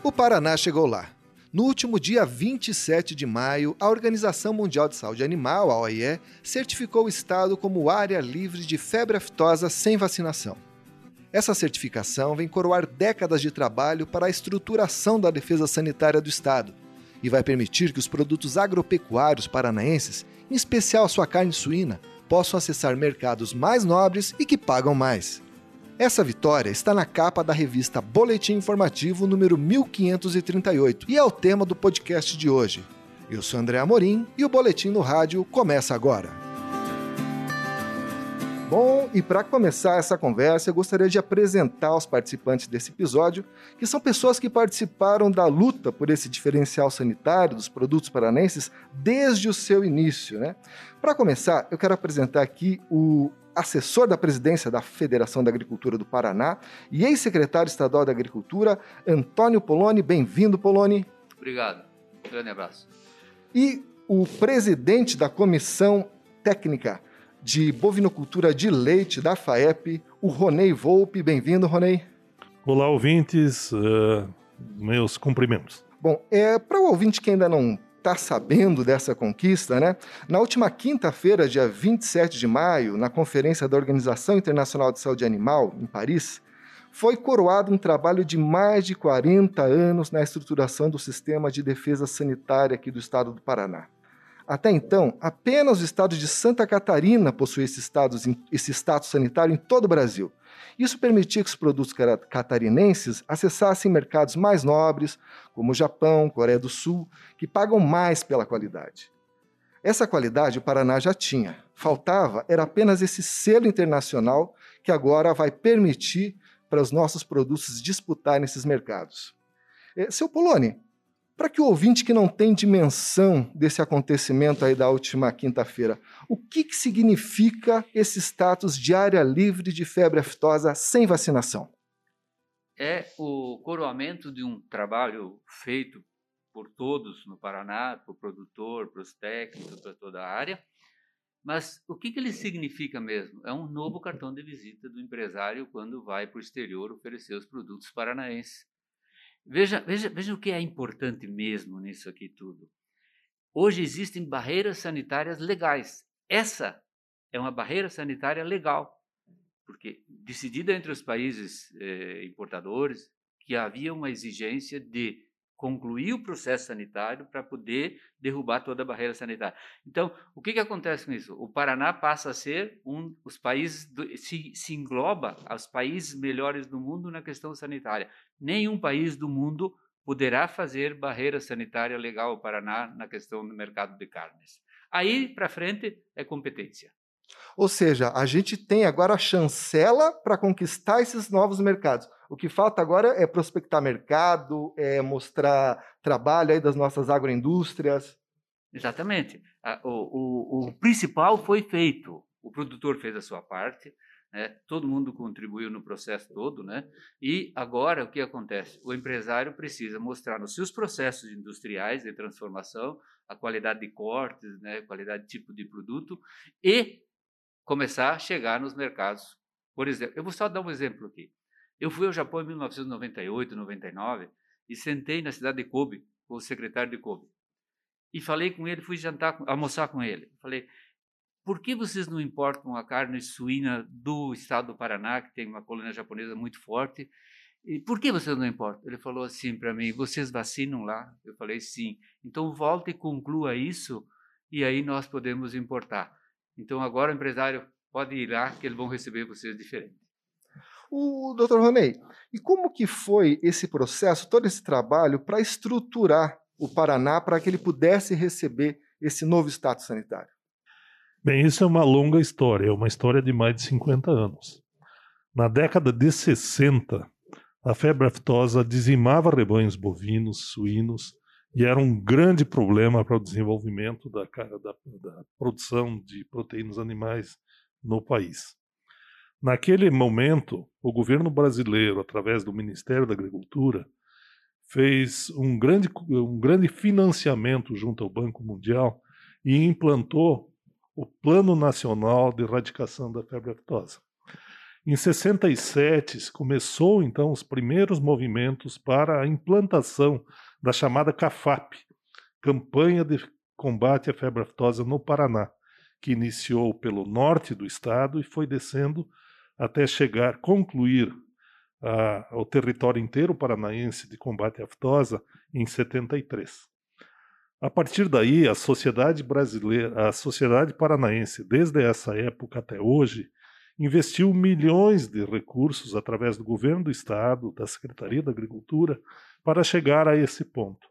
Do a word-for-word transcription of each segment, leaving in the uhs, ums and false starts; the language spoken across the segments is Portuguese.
O Paraná chegou lá. No último dia vinte e sete de maio, a Organização Mundial de Saúde Animal, a O I E, certificou o estado como área livre de febre aftosa sem vacinação. Essa certificação vem coroar décadas de trabalho para a estruturação da defesa sanitária do estado e vai permitir que os produtos agropecuários paranaenses, em especial a sua carne suína, possam acessar mercados mais nobres e que pagam mais. Essa vitória está na capa da revista Boletim Informativo número mil quinhentos e trinta e oito e é o tema do podcast de hoje. Eu sou André Amorim e o Boletim no Rádio começa agora. Bom, e para começar essa conversa, eu gostaria de apresentar os participantes desse episódio, que são pessoas que participaram da luta por esse diferencial sanitário dos produtos paranenses desde o seu início, né? Para começar, eu quero apresentar aqui o assessor da presidência da Federação da Agricultura do Paraná e ex-secretário estadual da Agricultura, Antônio Poloni. Bem-vindo, Poloni. Obrigado. Um grande abraço. E o presidente da Comissão Técnica de Bovinocultura de Leite da FAEP, o Ronei Volpe. Bem-vindo, Ronei. Olá, ouvintes. Uh, meus cumprimentos. Bom, é, para o ouvinte que ainda não está sabendo dessa conquista, né? Na última quinta-feira, dia vinte e sete de maio, na conferência da Organização Internacional de Saúde Animal, em Paris, foi coroado um trabalho de mais de quarenta anos na estruturação do sistema de defesa sanitária aqui do estado do Paraná. Até então, apenas o estado de Santa Catarina possuía esse status, esse status sanitário em todo o Brasil. Isso permitia que os produtos catarinenses acessassem mercados mais nobres, como o Japão, Coreia do Sul, que pagam mais pela qualidade. Essa qualidade o Paraná já tinha. Faltava era apenas esse selo internacional que agora vai permitir para os nossos produtos disputarem esses mercados. Seu Poloni, para que o ouvinte que não tem dimensão desse acontecimento aí da última quinta-feira, o que, que significa esse status de área livre de febre aftosa sem vacinação? É o coroamento de um trabalho feito por todos no Paraná, para o produtor, para os técnicos, para toda a área. Mas o que, que ele significa mesmo? É um novo cartão de visita do empresário quando vai para o exterior oferecer os produtos paranaenses. Veja, veja, veja o que é importante mesmo nisso aqui tudo. Hoje existem barreiras sanitárias legais. Essa é uma barreira sanitária legal, porque decidida entre os países eh, importadores que havia uma exigência de concluir o processo sanitário para poder derrubar toda a barreira sanitária. Então, o que, que acontece com isso? O Paraná passa a ser um os países do, se, se engloba aos países melhores do mundo na questão sanitária. Nenhum país do mundo poderá fazer barreira sanitária legal ao Paraná na questão do mercado de carnes. Aí para frente é competência. Ou seja, a gente tem agora a chancela para conquistar esses novos mercados. O que falta agora é prospectar mercado, é mostrar trabalho aí das nossas agroindústrias. Exatamente. O, o, o principal foi feito. O produtor fez a sua parte, né? Todo mundo contribuiu no processo todo, né? E agora o que acontece? O empresário precisa mostrar nos seus processos industriais de transformação a qualidade de cortes, né? Qualidade de tipo de produto e começar a chegar nos mercados. Por exemplo, eu vou só dar um exemplo aqui. Eu fui ao Japão em mil novecentos e noventa e oito, noventa e nove e sentei na cidade de Kobe com o secretário de Kobe. E falei com ele, fui jantar, almoçar com ele. Falei, por que vocês não importam a carne suína do estado do Paraná, que tem uma colônia japonesa muito forte? E por que vocês não importam? Ele falou assim para mim, vocês vacinam lá? Eu falei, sim. Então volta e conclua isso e aí nós podemos importar. Então agora o empresário pode ir lá que eles vão receber vocês diferente. O doutor Ronei, e como que foi esse processo, todo esse trabalho para estruturar o Paraná para que ele pudesse receber esse novo status sanitário? Bem, isso é uma longa história, é uma história de mais de cinquenta anos. Na década de sessenta, a febre aftosa dizimava rebanhos bovinos, suínos, e era um grande problema para o desenvolvimento da, da, da produção de proteínas animais no país. Naquele momento, o governo brasileiro, através do Ministério da Agricultura, fez um grande, um grande financiamento junto ao Banco Mundial e implantou o Plano Nacional de Erradicação da Febre Aftosa. Em sessenta e sete, começou então os primeiros movimentos para a implantação da chamada CAFAP, Campanha de Combate à Febre Aftosa no Paraná, que iniciou pelo norte do estado e foi descendo até chegar, concluir a, o território inteiro paranaense de combate à aftosa em setenta e três. A partir daí, a sociedade brasileira, a sociedade paranaense, desde essa época até hoje, investiu milhões de recursos através do governo do estado, da Secretaria da Agricultura, para chegar a esse ponto.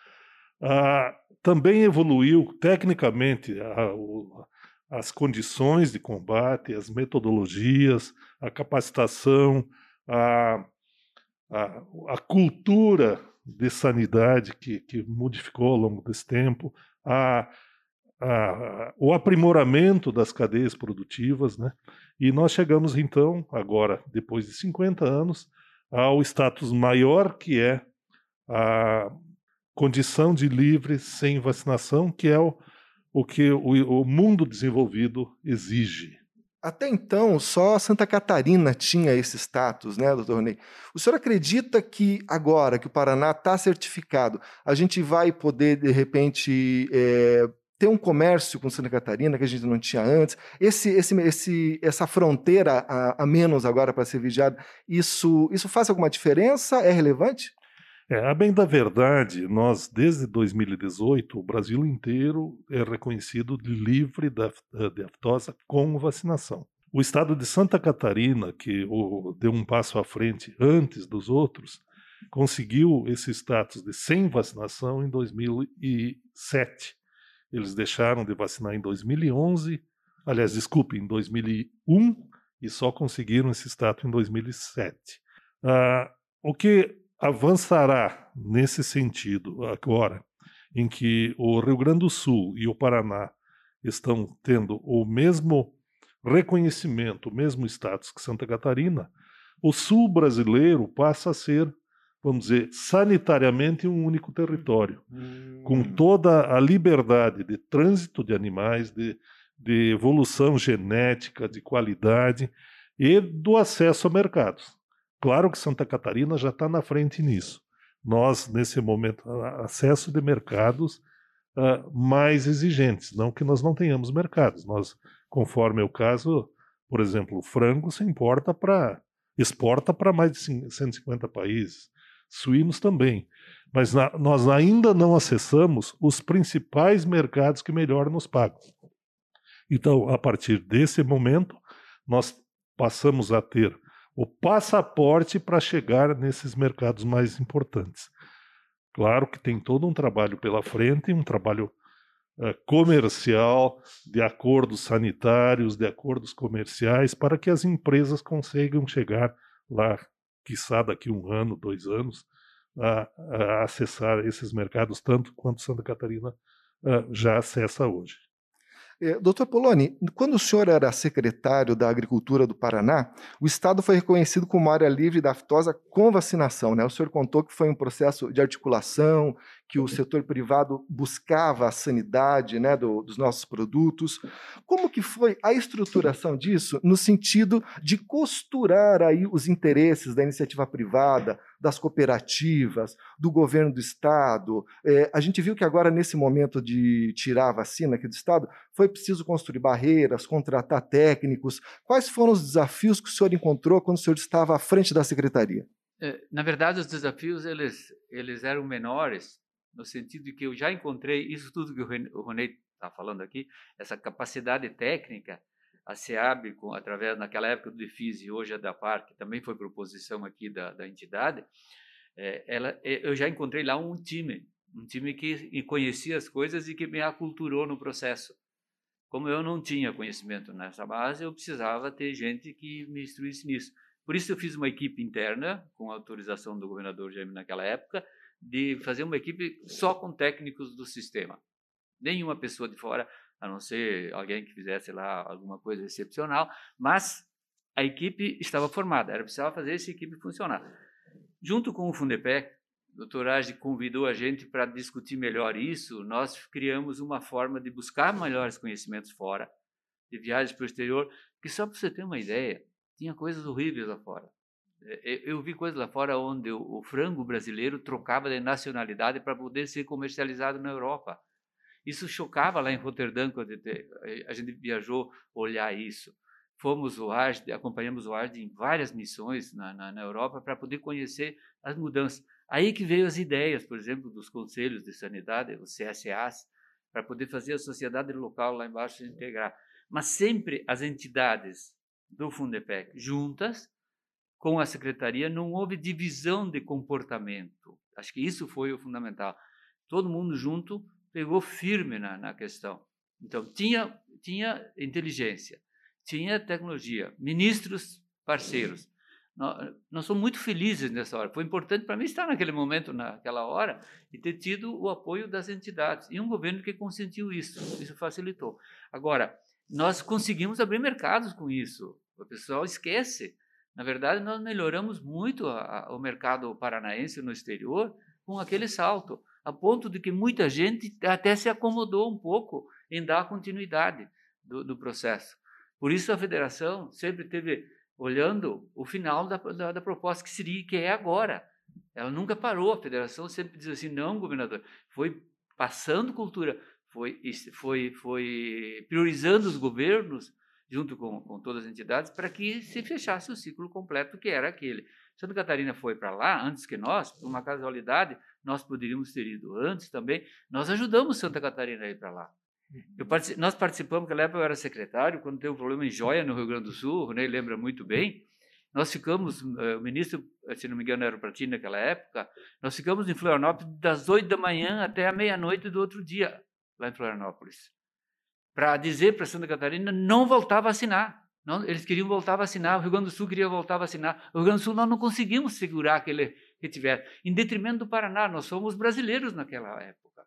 Ah, também evoluiu tecnicamente a, a, as condições de combate, as metodologias, a capacitação, a, a, a cultura de sanidade que, que modificou ao longo desse tempo, a, a, o aprimoramento das cadeias produtivas, né? E nós chegamos então, agora, depois de cinquenta anos, ao status maior, que é a condição de livre sem vacinação, que é o, o que o, o mundo desenvolvido exige. Até então, só Santa Catarina tinha esse status, né, doutor Ronei? O senhor acredita que agora que o Paraná está certificado, a gente vai poder, de repente, é, ter um comércio com Santa Catarina que a gente não tinha antes? Esse, esse, esse, essa fronteira a, a menos agora para ser vigiada, isso, isso faz alguma diferença? É relevante? É, a bem da verdade, nós, desde dois mil e dezoito, o Brasil inteiro é reconhecido livre da, de aftosa com vacinação. O estado de Santa Catarina, que o, deu um passo à frente antes dos outros, conseguiu esse status de sem vacinação em dois mil e sete. Eles deixaram de vacinar em dois mil e onze, aliás, desculpe, em dois mil e um, e só conseguiram esse status em dois mil e sete. Ah, o que avançará nesse sentido agora, em que o Rio Grande do Sul e o Paraná estão tendo o mesmo reconhecimento, o mesmo status que Santa Catarina, o sul brasileiro passa a ser, vamos dizer, sanitariamente um único território, hum. com toda a liberdade de trânsito de animais, de, de evolução genética, de qualidade e do acesso a mercados. Claro que Santa Catarina já está na frente nisso. Nós, nesse momento, acesso de mercados uh, mais exigentes. Não que nós não tenhamos mercados. Nós, conforme é o caso, por exemplo, o frango se importa para, exporta para mais de cento e cinquenta países. Suínos também. Mas na, nós ainda não acessamos os principais mercados que melhor nos pagam. Então, a partir desse momento, nós passamos a ter o passaporte para chegar nesses mercados mais importantes. Claro que tem todo um trabalho pela frente, um trabalho uh, comercial, de acordos sanitários, de acordos comerciais, para que as empresas consigam chegar lá, quiçá daqui um ano, dois anos, a, a acessar esses mercados, tanto quanto Santa Catarina uh, já acessa hoje. É, doutor Poloni, quando o senhor era secretário da Agricultura do Paraná, o estado foi reconhecido como área livre da aftosa com vacinação, né? O senhor contou que foi um processo de articulação, que o setor privado buscava a sanidade, né, do, dos nossos produtos. Como que foi a estruturação disso no sentido de costurar aí os interesses da iniciativa privada, das cooperativas, do governo do estado? É, a gente viu que agora, nesse momento de tirar a vacina aqui do estado, foi preciso construir barreiras, contratar técnicos. Quais foram os desafios que o senhor encontrou quando o senhor estava à frente da secretaria? É, na verdade, os desafios eles, eles eram menores, no sentido de que eu já encontrei isso tudo que o Ronei está falando aqui, essa capacidade técnica, a SEAB, com, através, naquela época do DEFIS e hoje a DAPAR, que também foi proposição aqui da, da entidade, é, ela, eu já encontrei lá um time, um time que conhecia as coisas e que me aculturou no processo. Como eu não tinha conhecimento nessa base, eu precisava ter gente que me instruísse nisso. Por isso eu fiz uma equipe interna, com autorização do governador Jaime naquela época, de fazer uma equipe só com técnicos do sistema. Nenhuma pessoa de fora, a não ser alguém que fizesse lá alguma coisa excepcional, mas a equipe estava formada, era preciso fazer essa equipe funcionar. Junto com o Fundepec, o doutor Age convidou a gente para discutir melhor isso, nós criamos uma forma de buscar melhores conhecimentos fora, de viagens para o exterior, que só para você ter uma ideia, tinha coisas horríveis lá fora. Eu vi coisas lá fora onde o frango brasileiro trocava de nacionalidade para poder ser comercializado na Europa. Isso chocava lá em Roterdã, quando a gente viajou olhar isso. Fomos o Ard, acompanhamos o Ard em várias missões na, na, na Europa para poder conhecer as mudanças. Aí que veio as ideias, por exemplo, dos conselhos de sanidade, os C S As, para poder fazer a sociedade local lá embaixo se integrar. Mas sempre as entidades do Fundepec juntas, com a secretaria, não houve divisão de comportamento. Acho que isso foi o fundamental. Todo mundo junto pegou firme na, na questão. Então, tinha, tinha inteligência, tinha tecnologia, ministros parceiros. Nós, nós somos muito felizes nessa hora. Foi importante para mim estar naquele momento, naquela hora, e ter tido o apoio das entidades. E um governo que consentiu isso. Isso facilitou. Agora, nós conseguimos abrir mercados com isso. O pessoal esquece. Na verdade, nós melhoramos muito a, a, o mercado paranaense no exterior com aquele salto, a ponto de que muita gente até se acomodou um pouco em dar continuidade do, do processo. Por isso, a federação sempre teve olhando o final da, da, da proposta, que seria, que é agora. Ela nunca parou, a federação sempre diz assim, não, governador, foi passando cultura, foi, foi, foi priorizando os governos, junto com, com todas as entidades, para que se fechasse o ciclo completo, que era aquele. Santa Catarina foi para lá antes que nós, por uma casualidade, nós poderíamos ter ido antes também. Nós ajudamos Santa Catarina a ir para lá. Eu particip, nós participamos, naquela época eu era secretário, quando teve um problema em Joia, no Rio Grande do Sul, o Ney lembra muito bem, nós ficamos, o ministro, se não me engano era o Pratini naquela época, nós ficamos em Florianópolis das oito da manhã até a meia-noite do outro dia, lá em Florianópolis, para dizer para Santa Catarina não voltar a vacinar. Não, eles queriam voltar a vacinar, o Rio Grande do Sul queria voltar a vacinar. O Rio Grande do Sul nós não conseguimos segurar aquele que tivesse. Em detrimento do Paraná, nós somos brasileiros naquela época.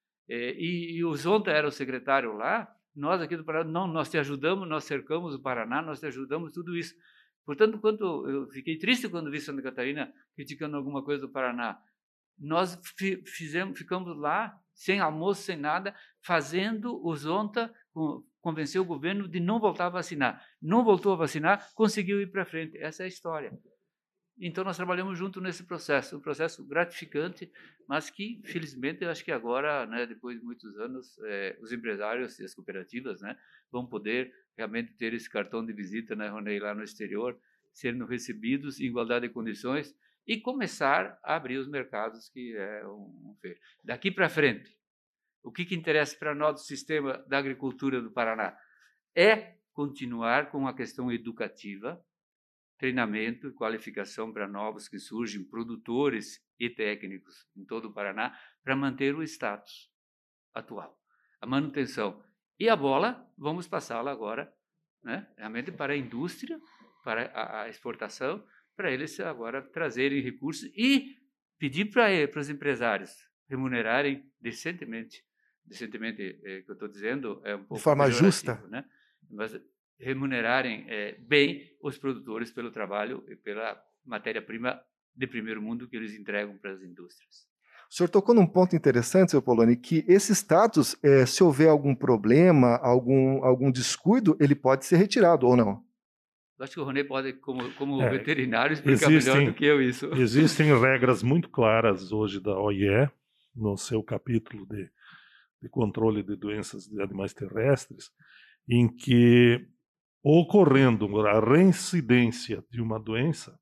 E, e o Zonta era o secretário lá, nós aqui do Paraná, não, nós te ajudamos, nós cercamos o Paraná, nós te ajudamos, tudo isso. Portanto, quando eu fiquei triste quando vi Santa Catarina criticando alguma coisa do Paraná, nós fizemos, ficamos lá, sem almoço, sem nada, fazendo o Zonta convencer o governo de não voltar a vacinar. Não voltou a vacinar, conseguiu ir para frente. Essa é a história. Então, nós trabalhamos junto nesse processo, um processo gratificante, mas que, felizmente, eu acho que agora, né, depois de muitos anos, é, os empresários e as cooperativas, né, vão poder realmente ter esse cartão de visita, né, Ronei, lá no exterior, sendo recebidos em igualdade de condições e começar a abrir os mercados, que é um feito. Daqui para frente, o que, que interessa para nós do sistema da agricultura do Paraná? É continuar com a questão educativa, treinamento e qualificação para novos que surgem, produtores e técnicos em todo o Paraná, para manter o status atual, a manutenção. E a bola, vamos passá-la agora, né, realmente para a indústria, para a, a exportação, para eles agora trazerem recursos e pedir para, para os empresários remunerarem decentemente, decentemente, é, que eu estou dizendo, é um pouco de forma justa, né? Mas remunerarem é, bem os produtores pelo trabalho e pela matéria-prima de primeiro mundo que eles entregam para as indústrias. O senhor tocou num ponto interessante, senhor Poloni, que esse status, é, se houver algum problema, algum, algum descuido, ele pode ser retirado ou não? Eu acho que o Ronei pode, como, como é, veterinário, explicar existem, melhor do que eu isso. Existem regras muito claras hoje da O I E, no seu capítulo de, de controle de doenças de animais terrestres, em que, ocorrendo a reincidência de uma doença,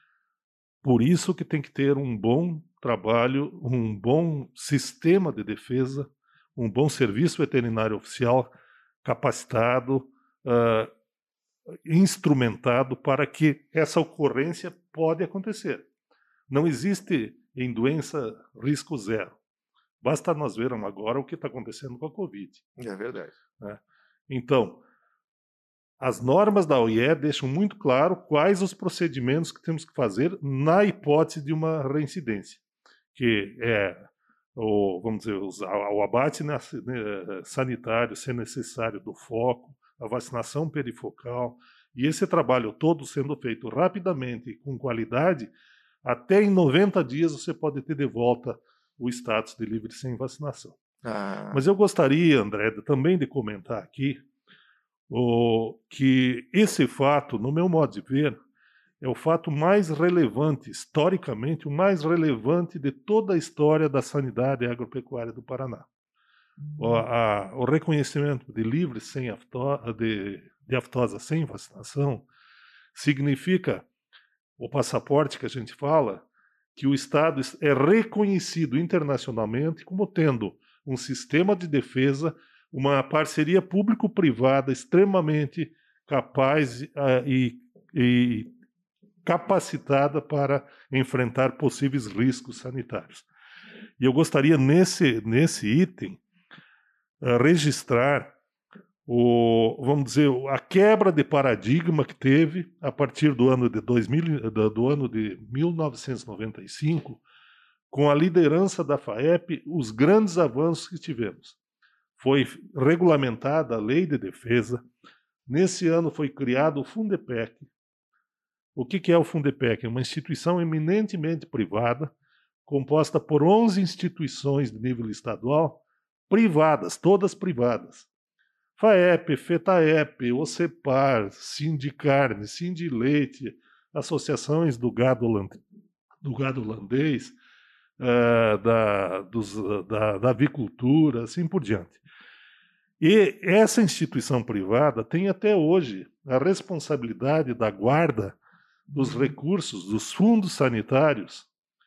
por isso que tem que ter um bom trabalho, um bom sistema de defesa, um bom serviço veterinário oficial capacitado, uh, instrumentado para que essa ocorrência pode acontecer. Não existe em doença risco zero. Basta nós vermos agora o que está acontecendo com a Covid. É verdade. Né? Então, as normas da O I E deixam muito claro quais os procedimentos que temos que fazer na hipótese de uma reincidência, que é o, vamos dizer, o abate sanitário, se necessário, do foco, a vacinação perifocal, e esse trabalho todo sendo feito rapidamente e com qualidade, até em noventa dias você pode ter de volta o status de livre sem vacinação. Ah. Mas eu gostaria, André, também de comentar aqui o, que esse fato, no meu modo de ver, é o fato mais relevante, historicamente, o mais relevante de toda a história da sanidade agropecuária do Paraná. O, a, o reconhecimento de livre sem aftosa, de, de aftosa sem vacinação significa, o passaporte que a gente fala, que o Estado é reconhecido internacionalmente como tendo um sistema de defesa, uma parceria público-privada extremamente capaz uh, e, e capacitada para enfrentar possíveis riscos sanitários. E eu gostaria, nesse, nesse item, uh, registrar o, vamos dizer, a quebra de paradigma que teve a partir do ano de, dois mil, do, do ano de mil novecentos e noventa e cinco, com a liderança da FAEP, os grandes avanços que tivemos. Foi regulamentada a Lei de Defesa. Nesse ano foi criado o Fundepec. O que, que é o Fundepec? É uma instituição eminentemente privada, composta por onze instituições de nível estadual, privadas, todas privadas. FAEP, FETAEP, OCEPAR, Sindicarne, Sindileite, associações do gado, do gado holandês, uh, da, dos, da, da avicultura, assim por diante. E essa instituição privada tem até hoje a responsabilidade da guarda dos recursos, dos fundos sanitários,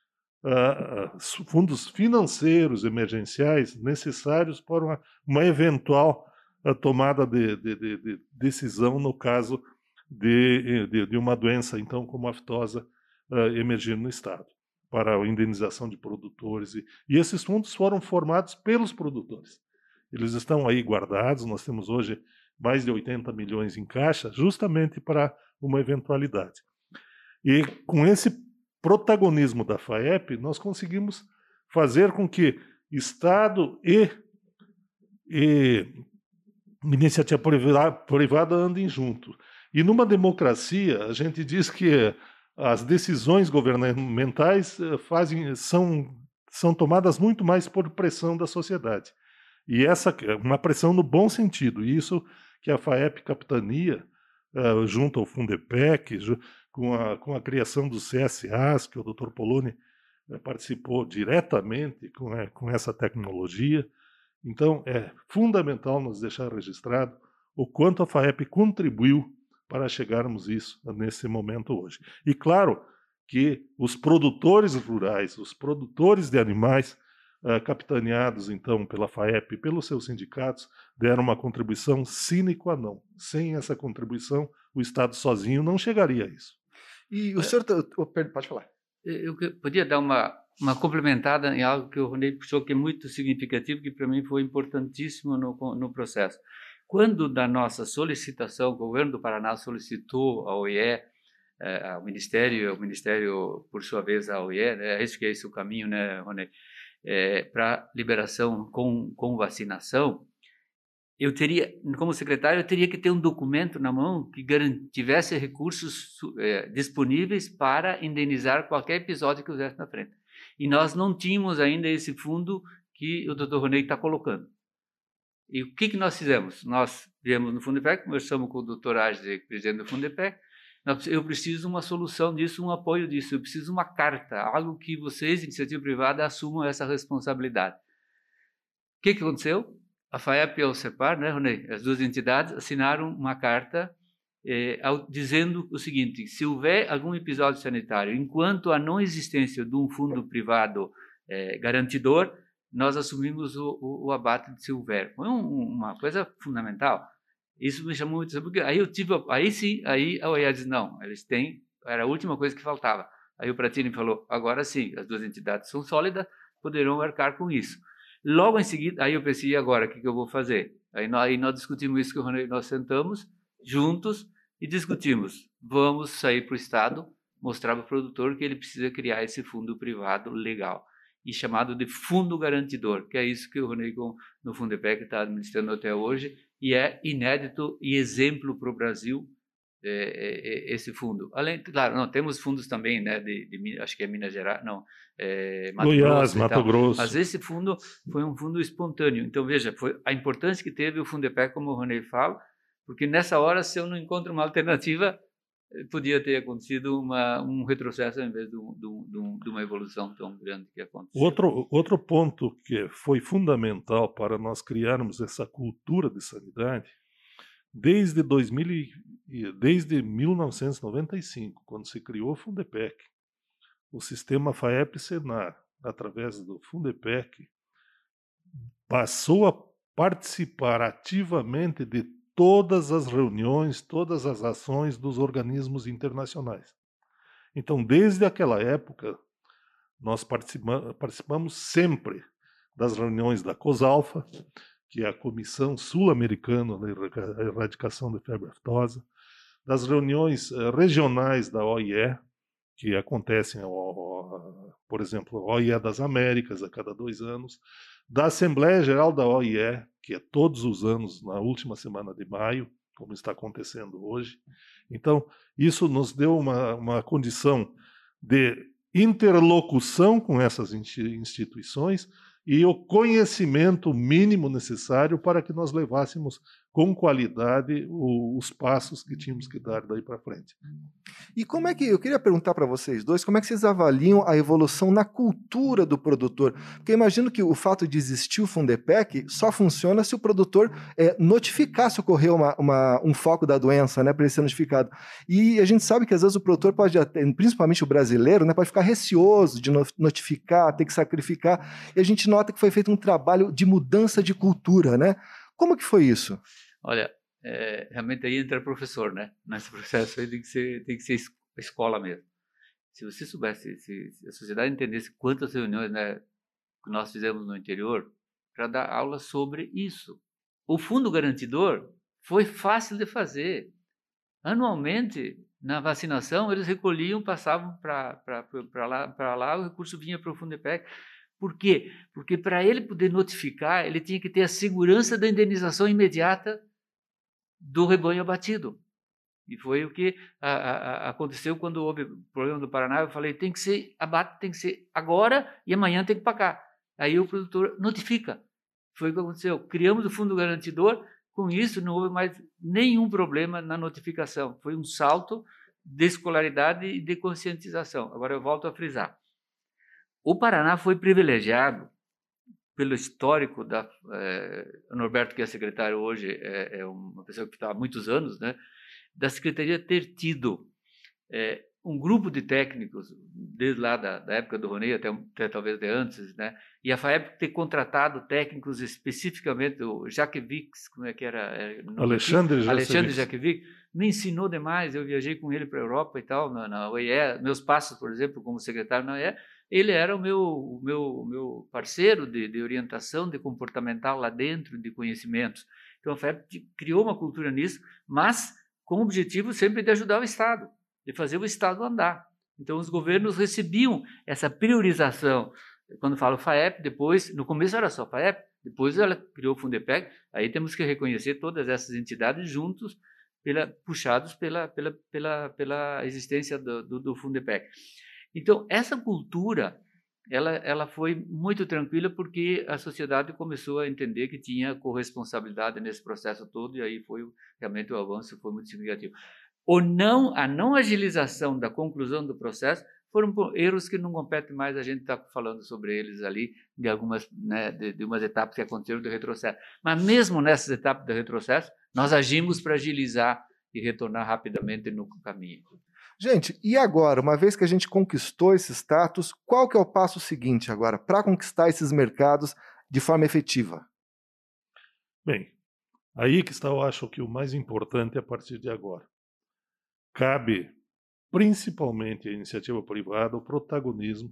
uh, fundos financeiros emergenciais necessários para uma, uma eventual uh, tomada de, de, de, de decisão no caso de, de, de uma doença, então, como a aftosa, uh, emergir no Estado, para a indenização de produtores. E, e esses fundos foram formados pelos produtores. Eles estão aí guardados, nós temos hoje mais de oitenta milhões em caixa, justamente para uma eventualidade. E com esse protagonismo da FAEP, nós conseguimos fazer com que Estado e, e iniciativa privada andem juntos. E numa democracia, a gente diz que as decisões governamentais fazem, são, são tomadas muito mais por pressão da sociedade. E essa uma pressão no bom sentido, e isso que a FAEP capitania, uh, junto ao Fundepec, com a, com a criação dos C S As, que o doutor Poloni uh, participou diretamente com, uh, com essa tecnologia. Então, é fundamental nos deixar registrado o quanto a FAEP contribuiu para chegarmos isso nesse momento hoje. E claro que os produtores rurais, os produtores de animais, Uh, capitaneados, então, pela FAEP e pelos seus sindicatos, deram uma contribuição sine qua non. Sem essa contribuição, o Estado sozinho não chegaria a isso. E o é, senhor... Pode falar. Eu podia dar uma, uma complementada em algo que o Ronei puxou, que é muito significativo, que para mim foi importantíssimo no, no processo. Quando, da nossa solicitação, o governo do Paraná solicitou ao I E, eh, ao Ministério, o Ministério, por sua vez, ao I E, né, acho que é esse o caminho, né, Ronei? É, para liberação com, com vacinação, eu teria, como secretário, eu teria que ter um documento na mão que tivesse recursos é, disponíveis para indenizar qualquer episódio que houvesse na frente. E nós não tínhamos ainda esse fundo que o doutor Ronei está colocando. E o que, que nós fizemos? Nós viemos no Fundepec, conversamos com o doutor Agde, presidente do Fundepec. Eu preciso de uma solução disso, um apoio disso. Eu preciso de uma carta, algo que vocês, iniciativa privada, assumam essa responsabilidade. O que, que aconteceu? A FAEP e a OCEPAR, né, Ronei, as duas entidades, assinaram uma carta eh, ao, dizendo o seguinte: se houver algum episódio sanitário, enquanto a não existência de um fundo privado eh, garantidor, nós assumimos o, o, o abate de se houver. Foi um, uma coisa fundamental. Isso me chamou muito atenção, porque aí eu tive, aí sim, aí a O E A disse, não, eles têm, era a última coisa que faltava. Aí o Pratini falou, agora sim, as duas entidades são sólidas, poderão arcar com isso. Logo em seguida, aí eu pensei, e agora, o que, que eu vou fazer? Aí nós, aí nós discutimos isso, que nós sentamos juntos e discutimos, vamos sair para o Estado, mostrar para o produtor que ele precisa criar esse fundo privado legal, e chamado de fundo garantidor, que é isso que o Ronei no Fundepec está administrando até hoje, e é inédito e exemplo para o Brasil é, é, esse fundo. Além, claro, não, temos fundos também, né, de, de, acho que é Minas Gerais, não, é, Mato Goiás, Grosso Mato Grosso. Mas esse fundo foi um fundo espontâneo. Então, veja, foi a importância que teve o Fundepec, como o Ronei fala, porque nessa hora, se eu não encontro uma alternativa, podia ter acontecido uma, um retrocesso em vez de, um, de, um, de uma evolução tão grande que aconteceu. Outro, outro ponto que foi fundamental para nós criarmos essa cultura de sanidade, desde, dois mil e, desde mil novecentos e noventa e cinco, quando se criou o Fundepec, o sistema FAEP-Senar, através do Fundepec, passou a participar ativamente de todas as reuniões, todas as ações dos organismos internacionais. Então, desde aquela época, nós participa- participamos sempre das reuniões da COSALFA, que é a Comissão Sul-Americana da Erradicação da Febre Aftosa, das reuniões eh, regionais da O I E, que acontecem, por exemplo, a O I E das Américas a cada dois anos, da Assembleia Geral da O I E, que é todos os anos na última semana de maio, como está acontecendo hoje. Então, isso nos deu uma, uma condição de interlocução com essas instituições e o conhecimento mínimo necessário para que nós levássemos com qualidade o, os passos que tínhamos que dar daí para frente. E como é que, eu queria perguntar para vocês dois, como é que vocês avaliam a evolução na cultura do produtor? Porque eu imagino que o fato de existir o Fundepec só funciona se o produtor é, notificar se ocorreu uma, uma, um foco da doença, né, para ele ser notificado. E a gente sabe que às vezes o produtor pode, principalmente o brasileiro, né, pode ficar receoso de notificar, ter que sacrificar, e a gente nota que foi feito um trabalho de mudança de cultura, né? Como que foi isso? Olha, é, realmente aí entra o professor, né? Nesse processo aí tem que ser, tem que ser escola mesmo. Se você soubesse, se, se a sociedade entendesse quantas reuniões, né, que nós fizemos no interior para dar aula sobre isso. O fundo garantidor foi fácil de fazer. Anualmente, na vacinação, eles recolhiam, passavam para lá, para lá, o recurso vinha para o Fundepec. Por quê? Porque para ele poder notificar, ele tinha que ter a segurança da indenização imediata do rebanho abatido. E foi o que a, a, aconteceu quando houve o problema do Paraná. Eu falei, tem que ser abate, tem que ser agora e amanhã tem que pagar. Aí o produtor notifica. Foi o que aconteceu. Criamos o fundo garantidor, com isso não houve mais nenhum problema na notificação. Foi um salto de escolaridade e de conscientização. Agora eu volto a frisar. O Paraná foi privilegiado pelo histórico da é, Norberto, que é secretário hoje, é, é uma pessoa que está há muitos anos, né, da secretaria ter tido é, um grupo de técnicos desde lá da, da época do Ronei até, até talvez de antes, né, e a FAEP ter contratado técnicos especificamente, o Jaquevics, como é que era? É, Alexandre aqui, Alexandre Jaquevics, me ensinou demais. Eu viajei com ele para a Europa e tal, na, na O I E, meus passos, por exemplo, como secretário na O I E. Ele era o meu, o meu, o meu parceiro de, de orientação, de comportamental lá dentro, de conhecimentos. Então, a FAEP criou uma cultura nisso, mas com o objetivo sempre de ajudar o Estado, de fazer o Estado andar. Então, os governos recebiam essa priorização. Quando falo FAEP, depois, no começo era só FAEP, depois ela criou o Fundepec, aí temos que reconhecer todas essas entidades juntos, pela, puxados pela, pela, pela, pela existência do, do, do Fundepec. Então, essa cultura, ela, ela foi muito tranquila porque a sociedade começou a entender que tinha corresponsabilidade nesse processo todo, e aí foi realmente o avanço foi muito significativo. Ou não, a não agilização da conclusão do processo foram erros que não competem mais a gente estar tá falando sobre eles ali, de algumas, né, de, de umas etapas que aconteceram do retrocesso. Mas mesmo nessas etapas do retrocesso, nós agimos para agilizar e retornar rapidamente no caminho. Gente, e agora, uma vez que a gente conquistou esse status, qual que é o passo seguinte agora para conquistar esses mercados de forma efetiva? Bem, aí que está, eu acho que o mais importante a partir de agora. Cabe principalmente à iniciativa privada o protagonismo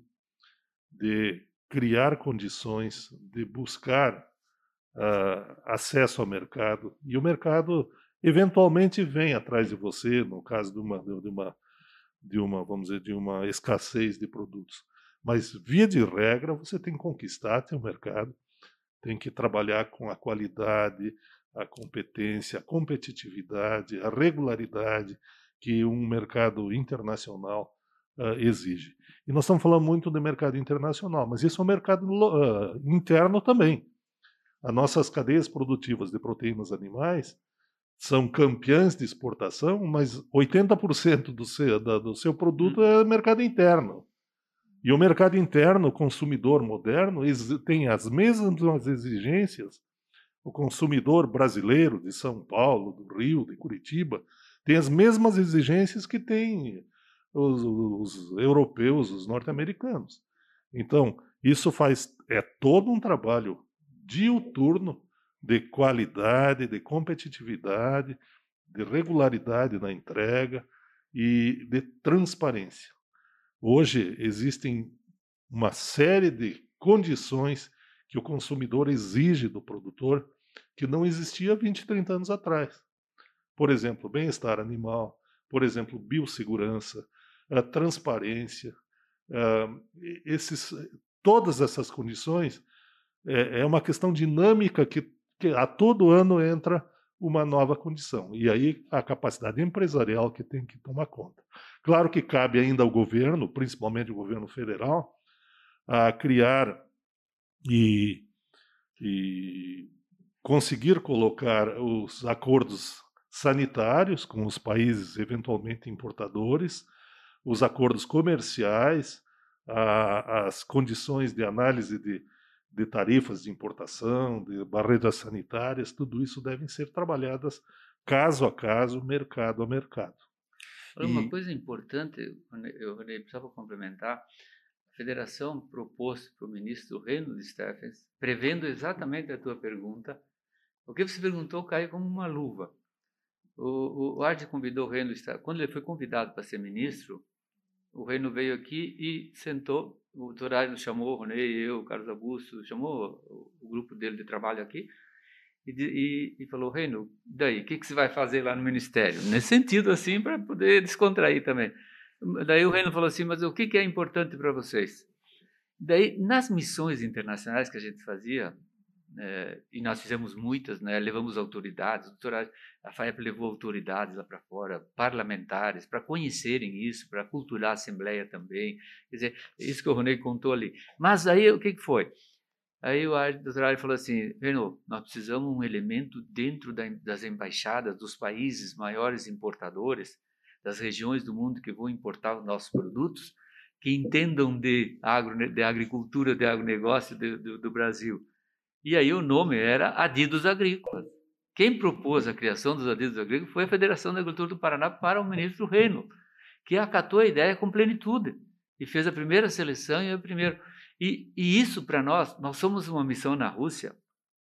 de criar condições, de buscar uh, acesso ao mercado, e o mercado eventualmente vem atrás de você, no caso de uma, de uma, de uma, vamos dizer, de uma escassez de produtos. Mas, via de regra, você tem que conquistar seu mercado, tem que trabalhar com a qualidade, a competência, a competitividade, a regularidade que um mercado internacional uh, exige. E nós estamos falando muito do mercado internacional, mas isso é um mercado uh, interno também. As nossas cadeias produtivas de proteínas animais são campeãs de exportação, mas oitenta por cento do seu, da, do seu produto é mercado interno. E o mercado interno, o consumidor moderno, tem as mesmas exigências. O consumidor brasileiro de São Paulo, do Rio, de Curitiba, tem as mesmas exigências que tem os, os europeus, os norte-americanos. Então, isso faz é todo um trabalho diuturno de qualidade, de competitividade, de regularidade na entrega e de transparência. Hoje existem uma série de condições que o consumidor exige do produtor que não existia vinte, trinta anos atrás. Por exemplo, bem-estar animal, por exemplo, biossegurança, a transparência, uh, esses, todas essas condições é, é uma questão dinâmica que, que a todo ano entra uma nova condição. E aí a capacidade empresarial que tem que tomar conta. Claro que cabe ainda ao governo, principalmente o governo federal, a criar e, e conseguir colocar os acordos sanitários com os países eventualmente importadores, os acordos comerciais, a, as condições de análise de, de tarifas de importação, de barreiras sanitárias, tudo isso devem ser trabalhadas caso a caso, mercado a mercado. Uma e... coisa importante, eu precisava complementar, a federação propôs para o ministro Reinhold Steffens, prevendo exatamente a tua pergunta. O que você perguntou caiu como uma luva. O, o, o Arde convidou o Reinhold Steffens, quando ele foi convidado para ser ministro, o Reinhold veio aqui e sentou, o doutor Arde nos chamou, o Ronei, eu, o Carlos Augusto, chamou o, o grupo dele de trabalho aqui, e, e, e falou, Reinhold, daí, o que, que você vai fazer lá no ministério? Nesse sentido, assim, para poder descontrair também. Daí o Reinhold falou assim, mas o que, que é importante para vocês? Daí, nas missões internacionais que a gente fazia, é, e nós fizemos muitas, né, levamos autoridades, a, doutora, a FAEP levou autoridades lá para fora, parlamentares, para conhecerem isso, para culturar a Assembleia também, quer dizer, isso que o Ronei contou ali. Mas aí, o que, que foi? Aí o doutor Ari falou assim, Reinhold, nós precisamos de um elemento dentro da, das embaixadas dos países maiores importadores, das regiões do mundo que vão importar os nossos produtos, que entendam de, agro, de agricultura, de agronegócio do, do, do Brasil. E aí o nome era Adidos Agrícolas. Quem propôs a criação dos Adidos Agrícolas foi a Federação da Agricultura do Paraná para o ministro Reinhold, que acatou a ideia com plenitude e fez a primeira seleção e a primeira... E, e isso para nós, nós somos uma missão na Rússia,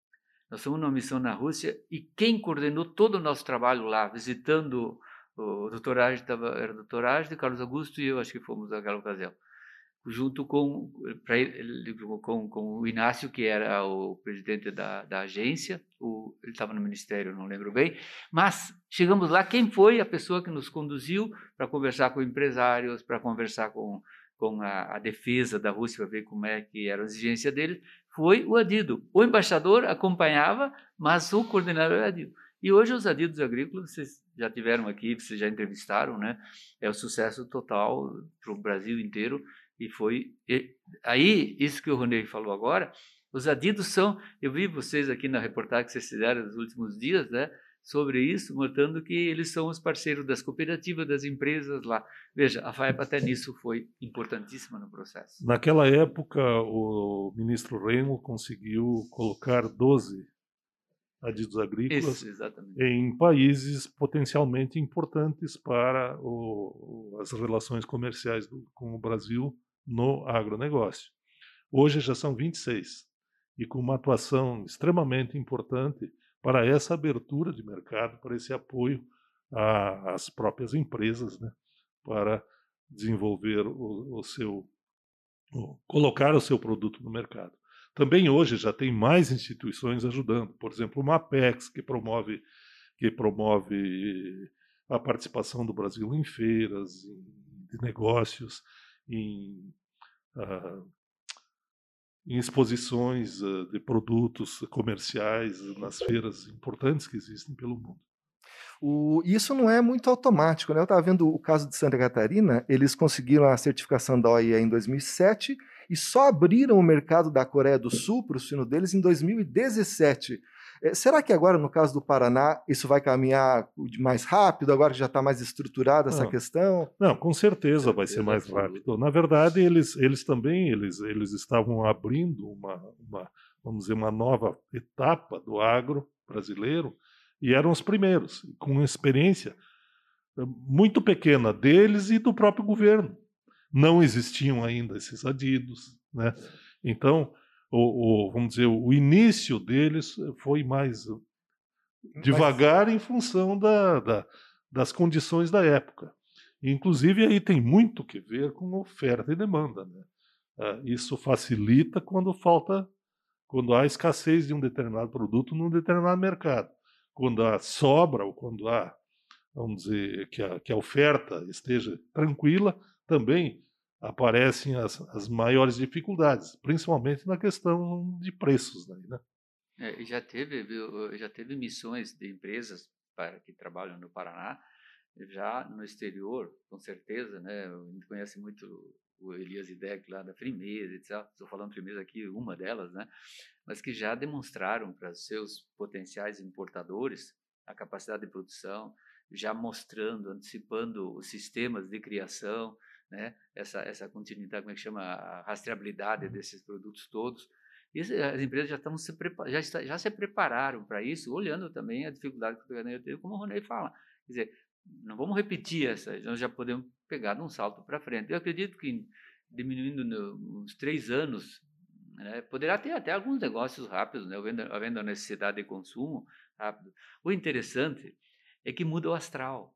nós somos uma missão na Rússia e quem coordenou todo o nosso trabalho lá, visitando o doutor Age, era o doutor Age, Carlos Augusto e eu, acho que fomos naquela ocasião, junto com, pra ele, com, com o Inácio, que era o presidente da, da agência, o, ele estava no ministério, não lembro bem, mas chegamos lá, quem foi a pessoa que nos conduziu para conversar com empresários, para conversar com, com a, a defesa da Rússia, para ver como é que era a exigência deles, foi o Adido. O embaixador acompanhava, mas o coordenador era o Adido. E hoje os adidos agrícolas, vocês já tiveram aqui, vocês já entrevistaram, né? É o sucesso total para o Brasil inteiro. E foi... E, aí, isso que o Ronei falou agora, os adidos são... Eu vi vocês aqui na reportagem que vocês fizeram nos últimos dias, né? Sobre isso, mostrando que eles são os parceiros das cooperativas, das empresas lá. Veja, a FAEP até nisso foi importantíssima no processo. Naquela época, o ministro Reinhold conseguiu colocar doze adidos agrícolas Isso, em países potencialmente importantes para o, as relações comerciais do, com o Brasil no agronegócio. Hoje já são vinte e seis, e com uma atuação extremamente importante para essa abertura de mercado, para esse apoio às próprias empresas, né, para desenvolver o, o seu, o, colocar o seu produto no mercado. Também hoje já tem mais instituições ajudando, por exemplo, o MAPEX, que promove, que promove a participação do Brasil em feiras, em, de negócios, em, uh, em exposições uh, de produtos comerciais nas feiras importantes que existem pelo mundo. O, isso não é muito automático, né? Eu estava vendo o caso de Santa Catarina, eles conseguiram a certificação da O I E em dois mil e sete e só abriram o mercado da Coreia do Sul para o suíno deles em dois mil e dezessete. É, será que agora, no caso do Paraná, isso vai caminhar mais rápido, agora que já está mais estruturada essa Não. questão? Não, com certeza, certeza vai ser mais absoluta. rápido. Na verdade, eles, eles também eles, eles estavam abrindo uma, uma, vamos dizer, uma nova etapa do agro brasileiro e eram os primeiros, com experiência muito pequena deles e do próprio governo. Não existiam ainda esses adidos, né? Então, o, o, vamos dizer, o início deles foi mais devagar em função da, da, das condições da época. Inclusive, aí tem muito que ver com oferta e demanda, né? Ah, isso facilita quando falta, quando há escassez de um determinado produto num determinado mercado. Quando há sobra, ou quando há, vamos dizer, que a, que a oferta esteja tranquila, também aparecem as, as maiores dificuldades, principalmente na questão de preços, né? É, já teve, viu, já teve missões de empresas para que trabalham no Paraná, já no exterior, com certeza, né? A gente conhece muito o Elias Idec lá da Frimeza, etcétera. Estou falando Frimeza aqui, uma delas, né? Mas que já demonstraram para seus potenciais importadores a capacidade de produção, já mostrando, antecipando os sistemas de criação, né? Essa essa continuidade, como é que chama, a rastreabilidade desses produtos todos. Isso, as empresas já estão se já, está, já se prepararam para isso, olhando também a dificuldade que o Rio teve, como o Ronei fala. Quer dizer, não vamos repetir essa, nós já podemos pegar de um salto para frente. Eu acredito que diminuindo no, uns três anos, né, poderá ter até alguns negócios rápidos, né, havendo, havendo a necessidade de consumo rápido. O interessante é que muda o astral.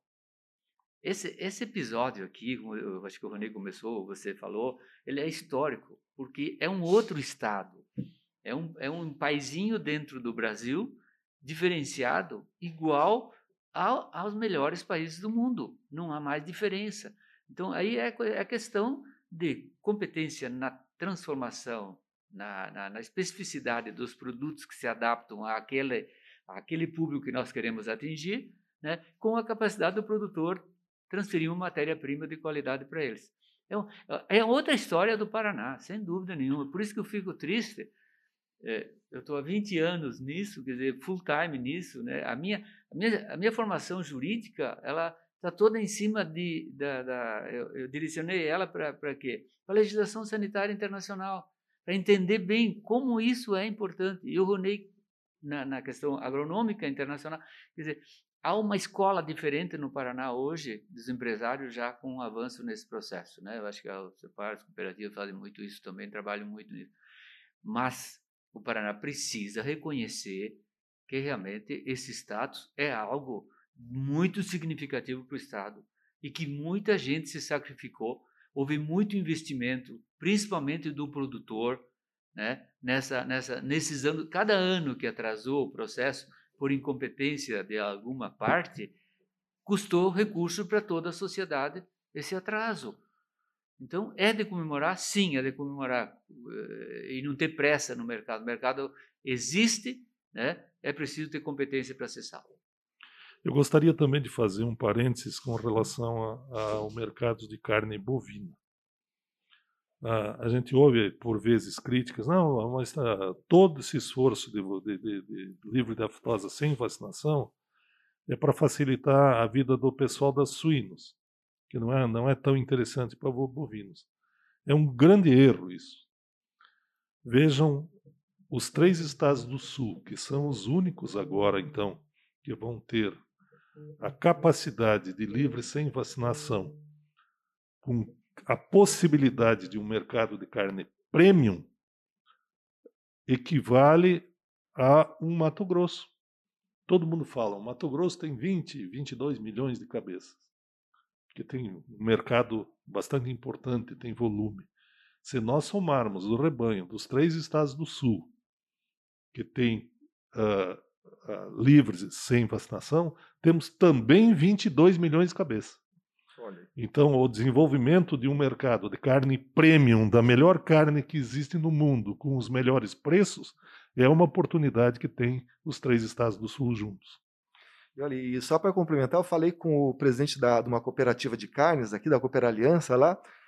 Esse, esse episódio aqui, eu acho que o Ronei começou, você falou, ele é histórico, porque é um outro estado. É um, é um paizinho dentro do Brasil, diferenciado, igual ao, aos melhores países do mundo. Não há mais diferença. Então, aí é, é a questão de competência na transformação, na, na, na especificidade dos produtos que se adaptam àquele, àquele público que nós queremos atingir, né, com a capacidade do produtor transferir uma matéria-prima de qualidade para eles. É, é outra história do Paraná, sem dúvida nenhuma. Por isso que eu fico triste. É, eu estou há vinte anos nisso, quer dizer, full time nisso, né? A minha, a minha, a minha formação jurídica, ela está toda em cima de, da, da eu, eu direcionei ela para quê? Para a legislação sanitária internacional, para entender bem como isso é importante. E eu Ronei na, na questão agronômica internacional, quer dizer, há uma escola diferente no Paraná hoje dos empresários já com um avanço nesse processo, né? Eu acho que os CEPAR, as cooperativas fazem muito isso também, trabalham muito nisso. Mas o Paraná precisa reconhecer que realmente esse status é algo muito significativo para o Estado e que muita gente se sacrificou, houve muito investimento, principalmente do produtor, né? Nessa, nessa, nesses anos, cada ano que atrasou o processo por incompetência de alguma parte, custou recurso para toda a sociedade esse atraso. Então, é de comemorar? Sim, é de comemorar. E não ter pressa no mercado. O mercado existe, né? É preciso ter competência para acessá-lo. Eu gostaria também de fazer um parênteses com relação a, a, ao mercado de carne bovina. A, a gente ouve, por vezes, críticas, não, mas uh, todo esse esforço de, de, de, de livre de aftosa sem vacinação é para facilitar a vida do pessoal das suínos, que não é, não é tão interessante para bovinos. É um grande erro isso. Vejam os três estados do sul, que são os únicos agora, então, que vão ter a capacidade de livre sem vacinação, com a possibilidade de um mercado de carne premium, equivale a um Mato Grosso. Todo mundo fala, o Mato Grosso tem vinte, vinte e dois milhões de cabeças, que tem um mercado bastante importante, tem volume. Se nós somarmos o rebanho dos três estados do sul, que tem uh, uh, livres sem vacinação, temos também vinte e dois milhões de cabeças. Olha. Então, o desenvolvimento de um mercado de carne premium, da melhor carne que existe no mundo, com os melhores preços, é uma oportunidade que tem os três estados do sul juntos. E olha, e só para complementar, eu falei com o presidente da, de uma cooperativa de carnes aqui, da Cooper Aliança lá,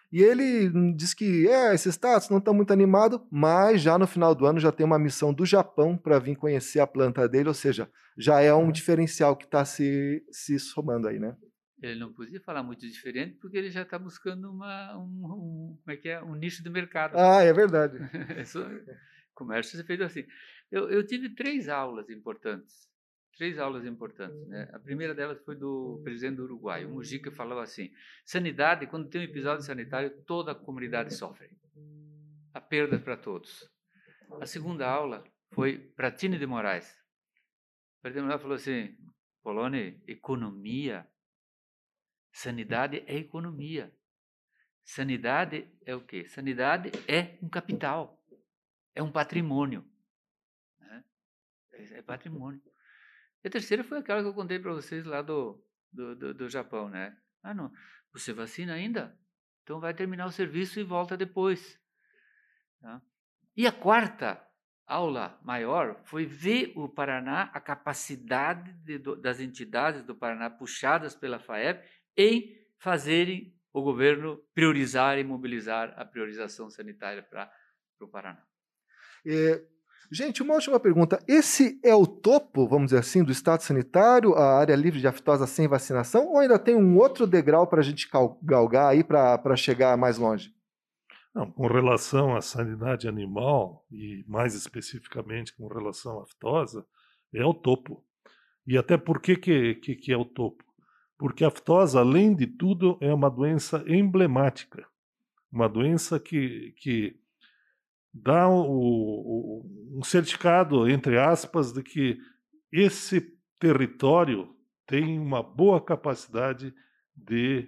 E ele diz que é, esses status não estão muito animados, mas já no final do ano já tem uma missão do Japão para vir conhecer a planta dele, ou seja, já é um diferencial que está se, se somando aí, né? Ele não podia falar muito diferente porque ele já está buscando uma, um, um, como é que é? um nicho de mercado. Ah, é verdade. Isso, comércio é feito assim. Eu, eu tive três aulas importantes. Três aulas importantes, né? A primeira delas foi do presidente do Uruguai, o Mujica, falava assim: sanidade, quando tem um episódio sanitário, toda a comunidade sofre. A perda para todos. A segunda aula foi para Tine de Moraes. O presidente de Moraes falou assim: Poloni, economia, sanidade é economia. Sanidade é o quê? Sanidade é um capital, é um patrimônio. Né? É patrimônio. E a terceira foi aquela que eu contei para vocês lá do, do, do, do Japão, né? Ah, não, você vacina ainda? Então vai terminar o serviço e volta depois. Tá? E a quarta aula maior foi ver o Paraná, a capacidade de, das entidades do Paraná puxadas pela FAEP em fazerem o governo priorizar e mobilizar a priorização sanitária para o Paraná. É... Gente, uma última pergunta. Esse é o topo, vamos dizer assim, do estado sanitário, a área livre de aftosa sem vacinação, ou ainda tem um outro degrau para a gente galgar aí para chegar mais longe? Não, com relação à sanidade animal, e mais especificamente com relação à aftosa, é o topo. E até por que, que, que, que é o topo? Porque a aftosa, além de tudo, é uma doença emblemática. Uma doença que... que dá o, o, um certificado, entre aspas, de que esse território tem uma boa capacidade de,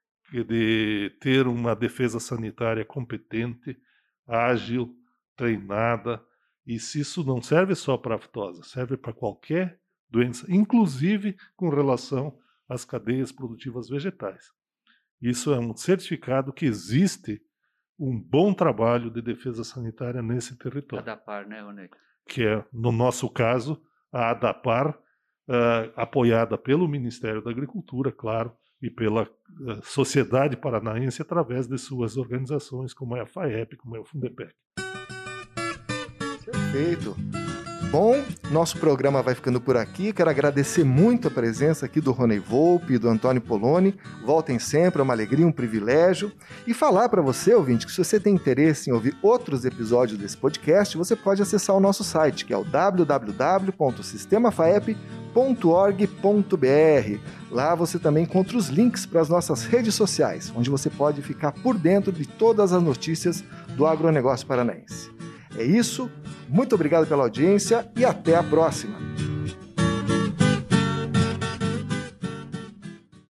de ter uma defesa sanitária competente, ágil, treinada, e se isso não serve só para a aftosa, serve para qualquer doença, inclusive com relação às cadeias produtivas vegetais. Isso é um certificado que existe um bom trabalho de defesa sanitária nesse território. ADAPAR, né, Rony? Que é, no nosso caso, a ADAPAR, uh, apoiada pelo Ministério da Agricultura, claro, e pela uh, sociedade paranaense através de suas organizações, como é a FAEP, como é o Fundepec. Perfeito. Bom, nosso programa vai ficando por aqui. Quero agradecer muito a presença aqui do Rony Volpe e do Antônio Poloni. Voltem sempre, é uma alegria, um privilégio. E falar para você, ouvinte, que se você tem interesse em ouvir outros episódios desse podcast, você pode acessar o nosso site, que é o w w w ponto sistema faep ponto org ponto b r. Lá você também encontra os links para as nossas redes sociais, onde você pode ficar por dentro de todas as notícias do agronegócio paranaense. É isso, muito obrigado pela audiência e até a próxima!